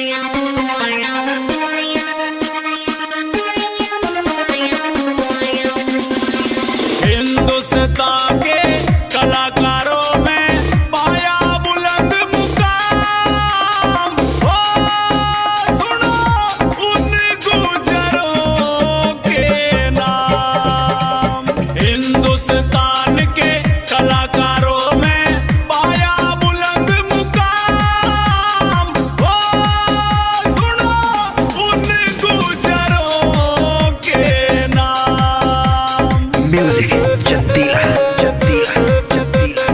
हिंदुस्तान के कलाकारों में पाया बुलंद मुकाम। ओ सुनो उन गुजरों के नाम। हिंदुस्तान के कलाकारों में पाया बुलंद मुकाम। ओ सुनो उन गुजरों के नाम। म्यूजिक जद्दीला जद्दीला जद्दीला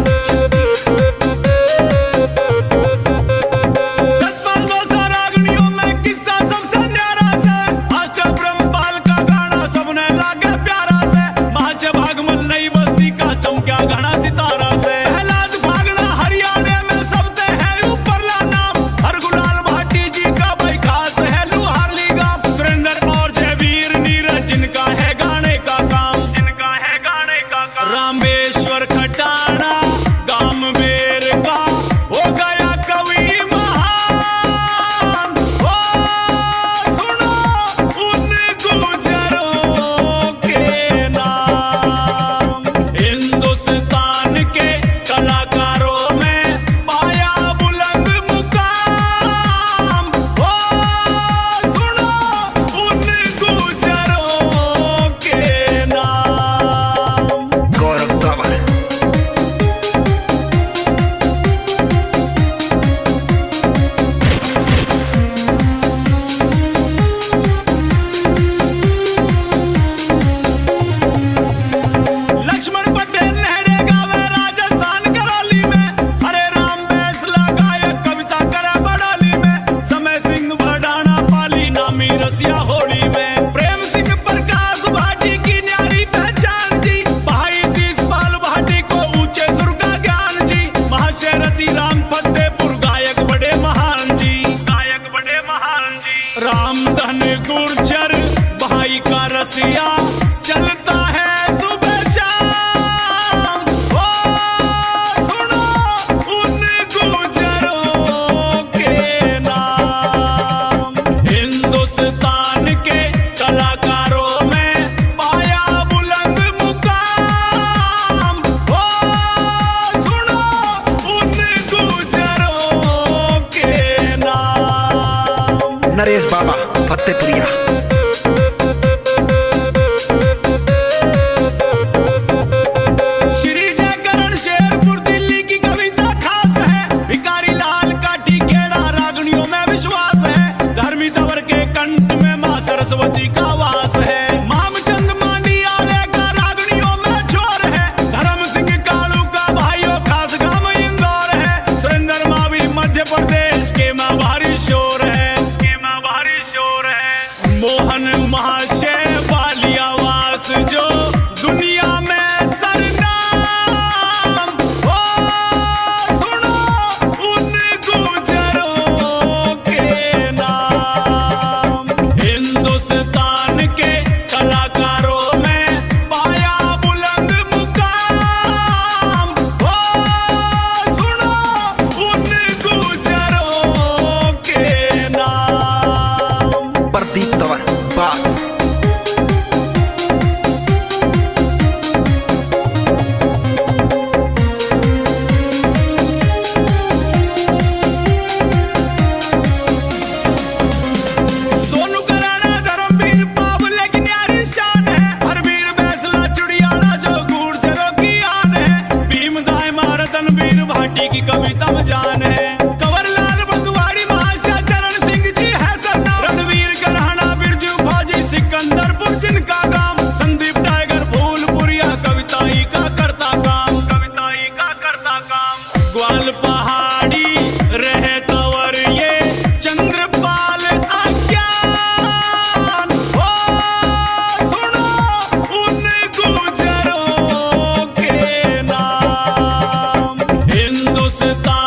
सतबंदों सा रागनियों में किस्सा सबसे न्यारा से। आज ब्रह्मपाल का गाना सबने लागे प्यारा से। महाच भागमल नई बस्ती का चमक्या घना सितारा से। प्रहलाद भागना हरियाणा में सबते हैं ऊपरला नाम। हर गुलाल भाटी जी का भाई खास है लुहारली गांव। सुरेंद्र और जयवीर नीरज जिनका है गाने का काम। जिनका है गाने का काम। रामेश्वर खटाना गाम मेर का हो गया कवि महान। ओ सुनो उन गुजरों के नाम। हिंदुस्तान के कलाकारों में पाया बुलंद मुकाम। ओ सुनो उन गुजरों के नाम। गौरव तंवर लक्ष्मण पटेल लहरे गावे राजस्थान करौली में। हरे राम बैसला गायक कविता करे बड़ौली में। समय सिंह भडाना पाली नामी रसिया होली में। प्रेम सिंह प्रकाश भाटी की न्यारी पहचान जी। भाई शीशपाल भाटी को ऊंचे सुर का ज्ञान जी। महाशयरती राम फतेहपुर गायक बड़े महान जी। गायक बड़े महान जी। रामधन गुर्जर भाई का रसिया चलता है सुबह शाम। ओ सुनो उन गुजरों के नाम। हिंदुस्तान के कलाकारों में पाया बुलंद मुकाम। ओ सुनो उन गुजरों के नाम। नरेश बाबा फतेहपुरिया श्री जयकरण शेरपुर दिल्ली की कविता खास है। भिखारी लाल का टिकेड़ा रागनियों में विश्वास है। धर्मी तंवर के कंठ में मां सरस्वती का वास है। मामचंद मांडियाले का रागनियों में जोर है। धर्म सिंह कालू का भाइयों खास गांव इंदौर है। सुरेंद्र मावी मध्य प्रदेश के मां भारी शोर है। के मां भारी शोर है। मोहन महाशय वाली आवास जो दुनिया में सरनाम। ओ सुनो उन गुजरों के नाम। हिंदुस्तान के कलाकारों में पाया बुलंद मुकाम। ओ सुनो उन गुजरों के नाम। प्रदीप तंवर बास सोनू कराना धर्मवीर बाबुले की न्यारी शान है। हरवीर बैसला चुड़ियाला जो गुर्जरों की आन है। भीमदाय मारतन वीर भाटी की कविता में जान है। कंवरलाल बंधुआड़ी महाशय चरण सिंह जी है सरनाम। रणवीर करहना बिरजू फौजी सिकंदरपुर जिनका काम। संदीप टाइगर फूलपुरिया कविताई का करता काम। कविताई का करता काम। ग्वाल पहाड़ी रहे तंवर ये चंद्रपाल अज्ञान। ओ सुनो उन गुजरों के नाम। हिंदुस्तान